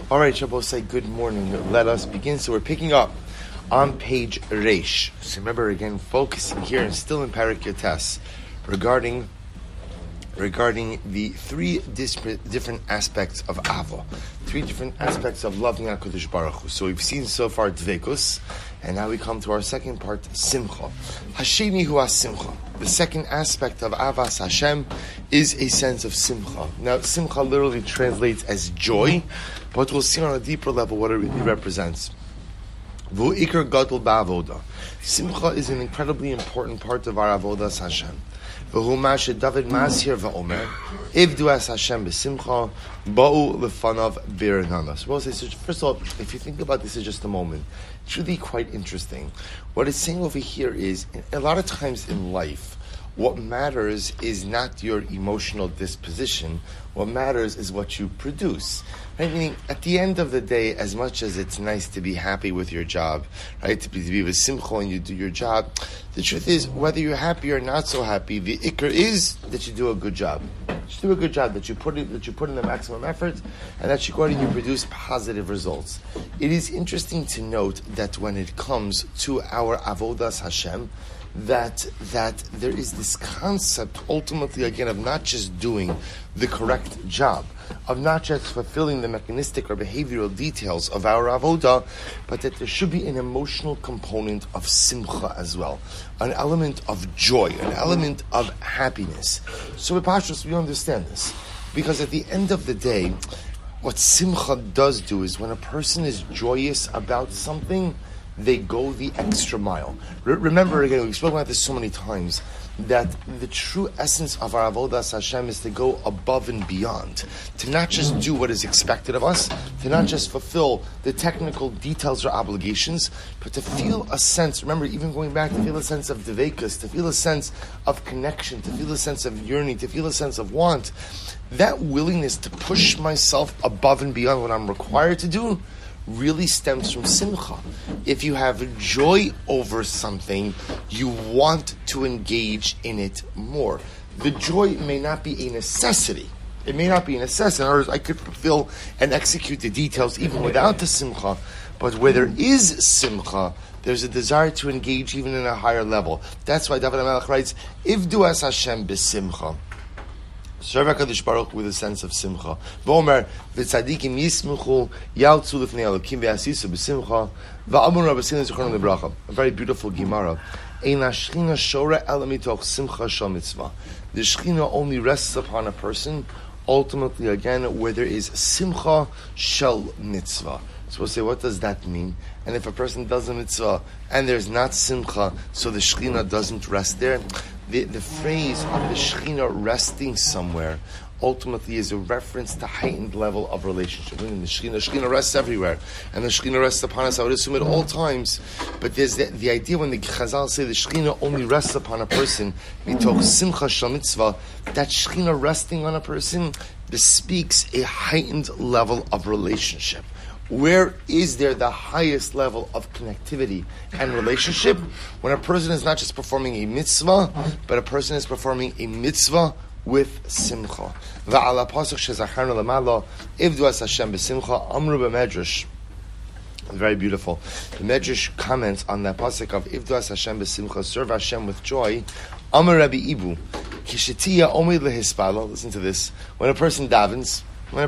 All right, Shabbos, say good morning. Let us begin. So we're picking up on page Reish. So remember, again, focusing here and still in Parak Yotes regarding the three different aspects of Ava, three different aspects of loving HaKadosh Baruch Hu. So we've seen so far Dvekus, and now we come to our second part, Simcha. Hashemi hu Simcha. The second aspect of Avas Hashem is a sense of Simcha. Now, Simcha literally translates as joy, but we'll see on a deeper level what it really represents. V'ikar gadol ba'avoda. Simcha is an incredibly important part of our Avodas Hashem. V'hu ma sheDavid mazhir va'omer, ivdu es Hashem b'simcha, ba'u lefanav b'rinanos. Well, first of all, if you think about this in just a moment, it's really quite interesting. What it's saying over here is, a lot of times in life, what matters is not your emotional disposition. What matters is what you produce. Right? Meaning, at the end of the day, as much as it's nice to be happy with your job, right, to be with simcha and you do your job, the truth is, whether you're happy or not so happy, the ikr is that you do a good job. Just do a good job, that you put in the maximum effort, and that you go out and you produce positive results. It is interesting to note that when it comes to our avodas Hashem, that there is this concept, ultimately, again, of not just doing the correct job, of not just fulfilling the mechanistic or behavioral details of our avodah, but that there should be an emotional component of simcha as well, an element of joy, an element of happiness. So with Pashtus, we understand this, because at the end of the day, what simcha does do is when a person is joyous about something, they go the extra mile. Remember, again, we've spoken about this so many times, that the true essence of our avodas Hashem is to go above and beyond, to not just do what is expected of us, to not just fulfill the technical details or obligations, but to feel a sense, remember, even going back, to feel a sense of devekus, to feel a sense of connection, to feel a sense of yearning, to feel a sense of want. That willingness to push myself above and beyond what I'm required to do really stems from simcha. If you have joy over something, you want to engage in it more. The joy may not be a necessity. It may not be a necessity. In other words, I could fulfill and execute the details even without the simcha. But where there is simcha, there's a desire to engage even in a higher level. That's why David HaMelech writes, Ivdu es Hashem b'simcha. Serve HaKadosh Baruch with a sense of simcha. V'omer v'tzadikim yismuchu yaltzu lifnei Elokim v'yasisu b'simcha v'amur rabbeinu zichrono lebracha. A very beautiful Gemara. Ein hashchina shora ela mitoch simcha shel mitzvah. The Shechina only rests upon a person, ultimately again, where there is simcha shel mitzvah. So we'll say, what does that mean? And if a person does a mitzvah and there's not simcha, so the Shechina doesn't rest there, the phrase of the Shechina resting somewhere ultimately is a reference to heightened level of relationship. I mean, the Shechina rests everywhere, and the Shechina rests upon us, I would assume, at all times. But there's the idea when the Chazal say the Shechina only rests upon a person, mitoch simcha shel mitzvah, that Shechina resting on a person bespeaks a heightened level of relationship. Where is there the highest level of connectivity and relationship? When a person is not just performing a mitzvah, but a person is performing a mitzvah with simcha. V'ala pasuk shezacharnu lamalo, ivdu es Hashem b'simcha, amru b'medrash. Very beautiful. The Medrash comments on that pasuk of ivdu es Hashem b'simcha, serve Hashem with joy. Amar Rabbi Ibu, kishetiya omid lehispalo. Listen to this. When a person davens,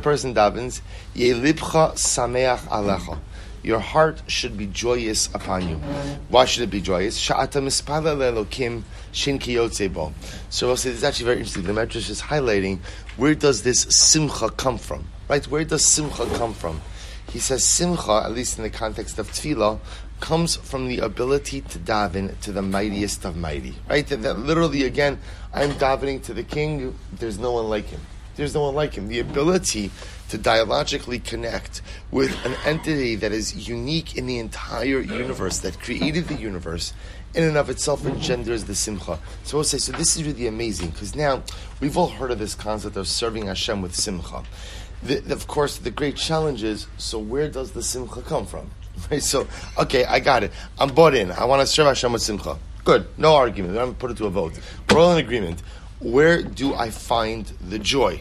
Yelibcha sameach alecha. Your heart should be joyous upon you. Why should it be joyous? Sha'ata mispala le'elokim shin kiyotze bo. So we'll say this is actually very interesting. The Medrash is highlighting, where does this simcha come from? Right? Where does simcha come from? He says simcha, at least in the context of tefillah, comes from the ability to daven to the mightiest of mighty. Right? That literally, again, I'm davening to the king, there's no one like him. There's no one like him. The ability to dialogically connect with an entity that is unique in the entire universe, that created the universe, in and of itself engenders the simcha. So we'll say, so this is really amazing, because now we've all heard of this concept of serving Hashem with simcha. Of course, the great challenge is, so where does the simcha come from? Right? So, okay, I got it. I'm bought in. I want to serve Hashem with simcha. Good. No argument. I'm going to put it to a vote. We're all in agreement. Where do I find the joy?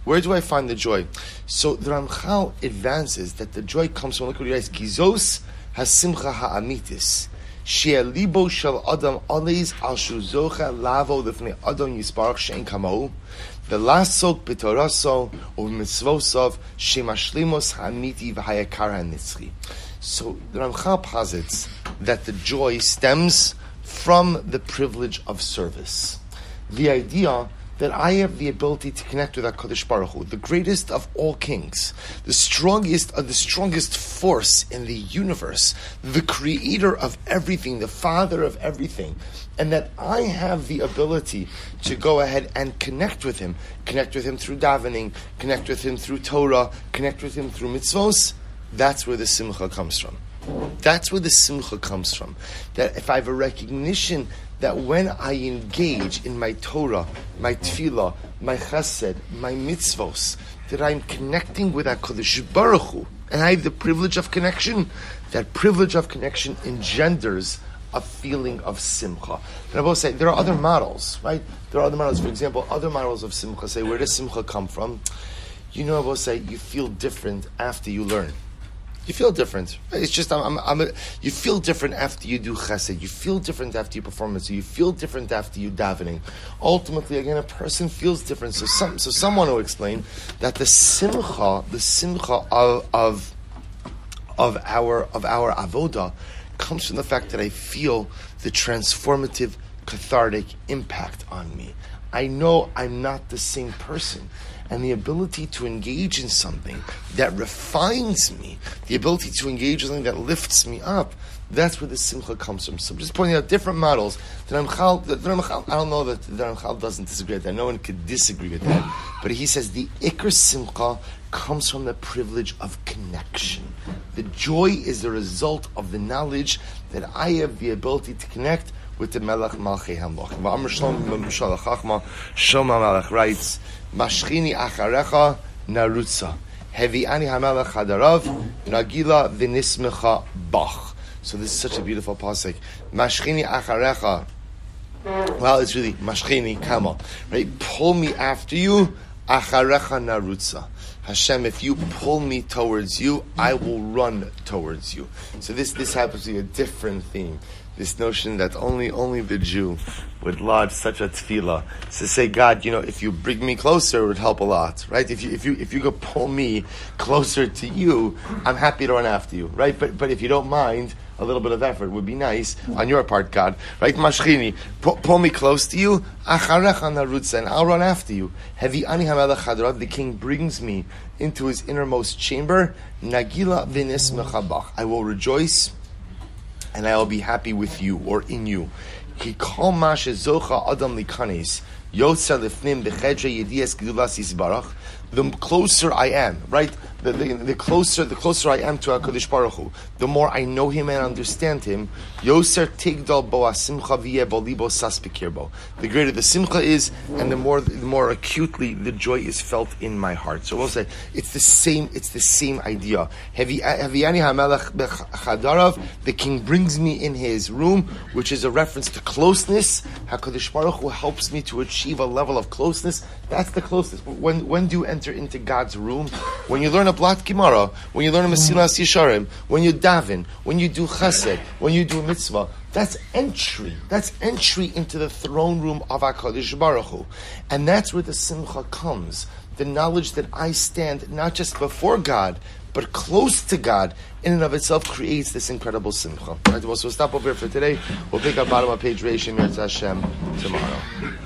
Where do I find the joy? So the Ramchal advances that the joy comes from, look what he writes, Kizos hasimcha ha'amitis. She'elibo shel adam oleis al shuzocha lavo lifnei adam yisbarach she'en kamau. Velasok b'toraso u'mitzvosov she'mashlimos ha'amiti v'hayakar ha'nitzchi. So the Ramchal posits that the joy stems from the privilege of service. The idea that I have the ability to connect with HaKadosh Baruch Hu, the greatest of all kings, the strongest force in the universe, the creator of everything, the father of everything, and that I have the ability to go ahead and connect with him through davening, connect with him through Torah, connect with him through mitzvos. That's where the simcha comes from. That's where the simcha comes from. That if I have a recognition that when I engage in my Torah, my tefillah, my chesed, my mitzvos, that I'm connecting with HaKadosh Baruch Hu, and I have the privilege of connection, that privilege of connection engenders a feeling of simcha. And I will say, there are other models, right? There are other models. For example, other models of simcha say, where does simcha come from? You know, I will say, you feel different after you learn. You feel different. It's just you feel different after you do chesed. You feel different after you perform it. So you feel different after you davening. Ultimately, again, a person feels different. So someone will explain that the simcha of our avoda comes from the fact that I feel the transformative, cathartic impact on me. I know I'm not the same person. And the ability to engage in something that refines me, the ability to engage in something that lifts me up, that's where the simcha comes from. So I'm just pointing out different models. The Ramchal, I don't know that the Ramchal doesn't disagree with that. No one could disagree with that. But he says the ikar simcha comes from the privilege of connection. The joy is the result of the knowledge that I have the ability to connect with the Melech Malchei Hamloch. V'amr Shalom Mishal Chachma, Shlomo Melech writes, Mashchini acharecha narutza. Hevi ani hamelech hadarav, nagila v'nismecha bach. So this is such a beautiful pasuk. Mashchini acharecha. Well, it's really Mashchini kama. Right? Pull me after you, acharecha narutza. Hashem, if you pull me towards you, I will run towards you. So this happens to be a different theme. This notion that only the Jew would lodge such a tefillah to say, God, if you bring me closer, it would help a lot, right? If you could pull me closer to you, I'm happy to run after you, right? But if you don't mind, a little bit of effort would be nice on your part, God, right? Mashchini, pull me close to you, acharecha narutza, and I'll run after you. Hevi ani hamelech hadarav, the king brings me into his innermost chamber, nagila v'nismecha bach, I will rejoice and I will be happy with you or in you. Ki kol ma shezocha adam likanes yotza lifnim bechedre yedias gedulas yisbarach. The closer I am, right? The closer I am to HaKadosh Baruch Hu, the more I know Him and understand Him. Yoser tigdal bo asimcha v'yeh bo libo sas b'kirbo. The greater the simcha is, and the more acutely the joy is felt in my heart. So we'll say it's the same idea. Heviani hamelech chadarav. The king brings me in his room, which is a reference to closeness. HaKadosh Baruch Hu helps me to achieve a level of closeness. That's the closeness. When do you enter into God's room? When you learn a Blat Gemara, when you learn a Mesilas Yesharim, when you daven, when you do chesed, when you do mitzvah, that's entry. That's entry into the throne room of HaKadosh Baruch Hu. And that's where the simcha comes. The knowledge that I stand not just before God, but close to God, in and of itself creates this incredible simcha. All right, so we'll stop over here for today. We'll pick up bottom of page Reish Emir Hashem tomorrow.